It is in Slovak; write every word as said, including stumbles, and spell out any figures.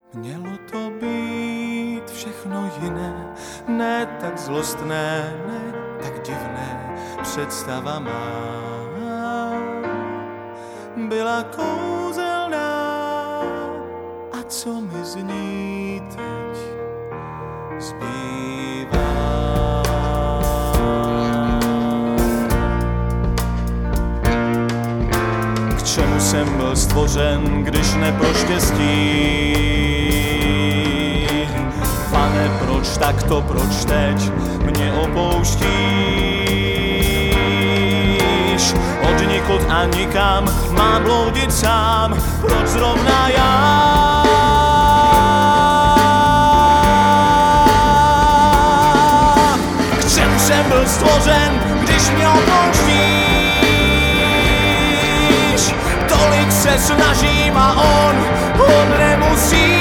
Mělo to být všechno jiné, ne tak zlostné, ne tak divné. Představa má byla kouzelná, a co mi z ní teď zbývá? K čemu jsem byl stvořen, když ne pro štěstí? Pane, proč takto, proč teď mě opouštíš? Odnikud a nikam mám bloudit sám, proč zrovna já? K čemu jsem byl stvořen, když mě opouštíš? Tolik se snažím a on, on nemusí.